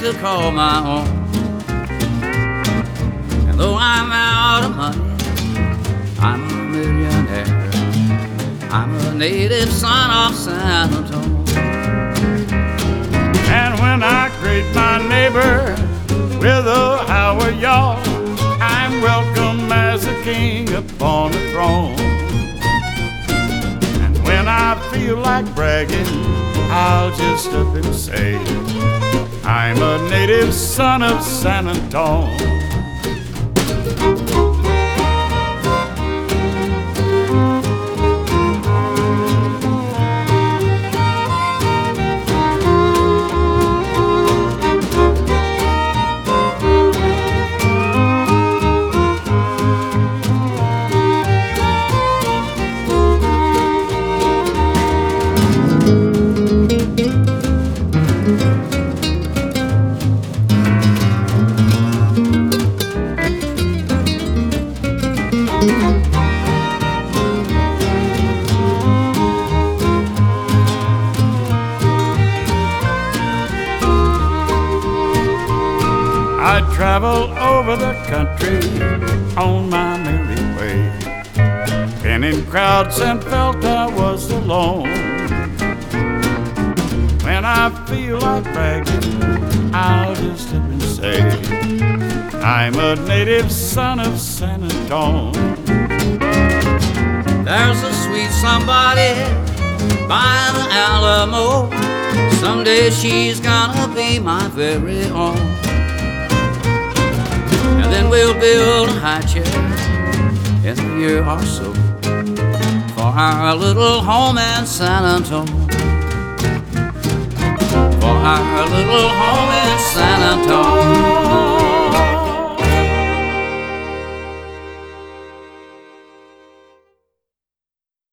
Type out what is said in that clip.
to call my own. And though I'm out of money, I'm a millionaire. I'm a native son of San Antonio. And when I greet my neighbor with a how are y'all, I'm welcome as a king upon a throne. And when I feel like bragging, I'll just up and say, I'm a native son of San Antonio. I travel over the country on my merry way, been in crowds and felt I was alone. When I feel like bragging, I'll just up and say, I'm a native son of San Antonio. There's a sweet somebody by the Alamo. Someday she's gonna be my very own. And then we'll build a high chair in a year or so for our little home in San Antonio. For our little home